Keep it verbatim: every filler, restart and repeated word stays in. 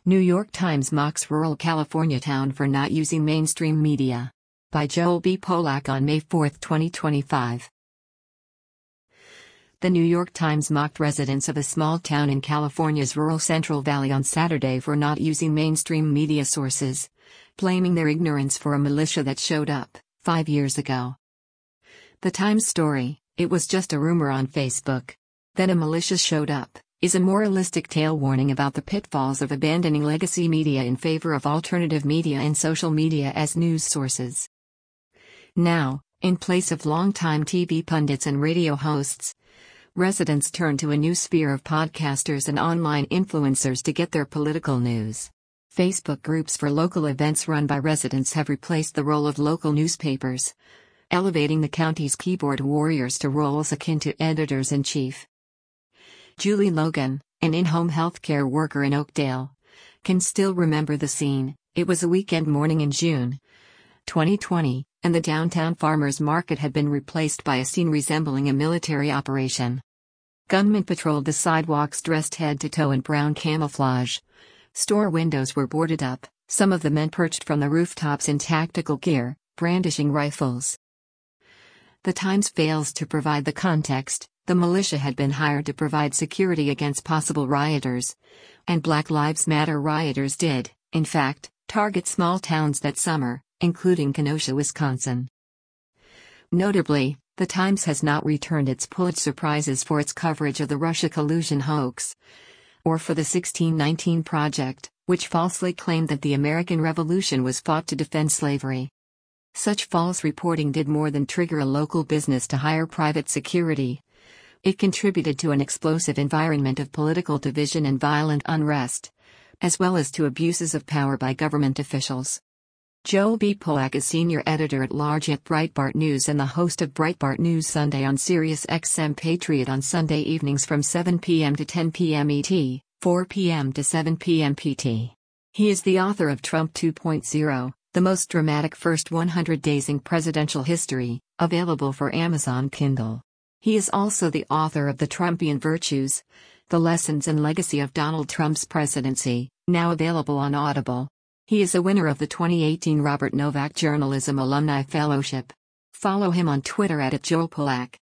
New York Times mocks rural California town for not using mainstream media. By Joel B. Polak on May fourth, twenty twenty-five. The New York Times mocked residents of a small town in California's rural Central Valley on Saturday for not using mainstream media sources, blaming their ignorance for a militia that showed up five years ago. The Times story, "It was just a rumor on Facebook. Then a militia showed up," is a moralistic tale warning about the pitfalls of abandoning legacy media in favor of alternative media and social media as news sources. Now, in place of longtime T V pundits and radio hosts, residents turn to a new sphere of podcasters and online influencers to get their political news. Facebook groups for local events run by residents have replaced the role of local newspapers, elevating the county's keyboard warriors to roles akin to editors-in-chief. Julie Logan, an in-home healthcare worker in Oakdale, can still remember the scene. It was a weekend morning in June twenty twenty, and the downtown farmers market had been replaced by a scene resembling a military operation. Gunmen patrolled the sidewalks dressed head to toe in brown camouflage. Store windows were boarded up, some of the men perched from the rooftops in tactical gear, brandishing rifles. The Times fails to provide the context. The militia had been hired to provide security against possible rioters, and Black Lives Matter rioters did, in fact, target small towns that summer, including Kenosha, Wisconsin. Notably, The Times has not returned its Pulitzer Prizes for its coverage of the Russia collusion hoax, or for the sixteen nineteen Project, which falsely claimed that the American Revolution was fought to defend slavery. Such false reporting did more than trigger a local business to hire private security. It contributed to an explosive environment of political division and violent unrest, as well as to abuses of power by government officials. Joel B. Polak is senior editor-at-large at Breitbart News and the host of Breitbart News Sunday on Sirius X M Patriot on Sunday evenings from seven p m to ten p m E T, four p m to seven p m P T. He is the author of Trump two point oh, the most dramatic first one hundred days in presidential history, available for Amazon Kindle. He is also the author of The Trumpian Virtues, The Lessons and Legacy of Donald Trump's Presidency, now available on Audible. He is a winner of the twenty eighteen Robert Novak Journalism Alumni Fellowship. Follow him on Twitter at Joel Polak.